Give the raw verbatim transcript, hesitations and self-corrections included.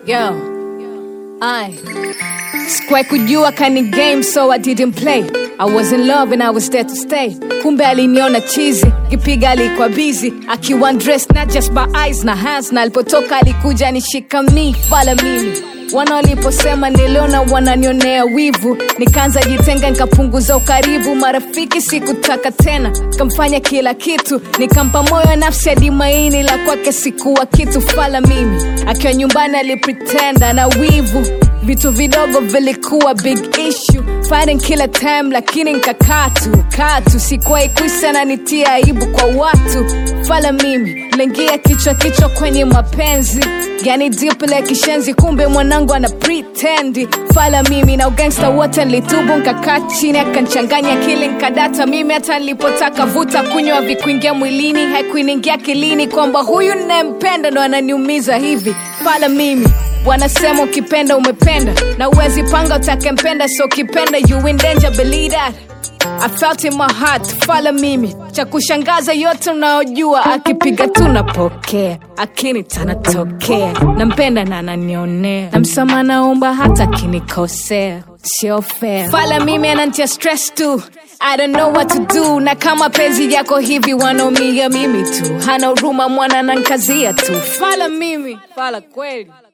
Yo, I Square kujua kani game, so I didn't play. I was in love and I was there to stay. Kumbe aliniona cheesy, kipiga alikuwa busy. Akiwa undressed not just by eyes na hands. Na alipotoka alikuja nishika me, fala mimi. Wana waliposema niliona wananionea wivu. Nikaanza jitenga nikapunguza ukaribu. Marafiki sikutaka tena, kamfanya kila kitu. Nikampa moyo nafsi hadi maini la kwake sikuwa kitu, fala mimi. Akiwa nyumbani alipretenda na wivu. Vitu vidogo vilikuwa big issue. Fighting kila time lakini nikakaa tu Katu sikuwa ikuisa na nitia aibu kwa watu. Fala mimi, lengia kichwa kichwa kwenye mapenzi. Yani deep ile kishenzi, kumbe mwanangu ana pretend. Fala mimi na ugangsta wote nilitubu. Nikakaa chini akanchanganya kile nkadata. Mimi hata nilipotaka vuta kunywa vikuingia mwilini. Haikuingia kilini kwamba huyu ninayempenda ndo ananiumiza hivi. Fala mimi, wanasema ukipenda umependa. Na uwezi panga utakempenda, so kipenda you in danger, believe that. I felt in my heart, fala mimi. Cha kushangaza yote unaojua. Akipiga tunapokea, akini tanatokea. Nampenda na ananionea. Na msama naomba hata kinikosea. Sio fair. Fala mimi anantia stress tu. I don't know what to do. Na kama penzi yako hivi wanaumia mimi tu. Hana huruma mwana na nkazia tu. Fala mimi, fala kweli.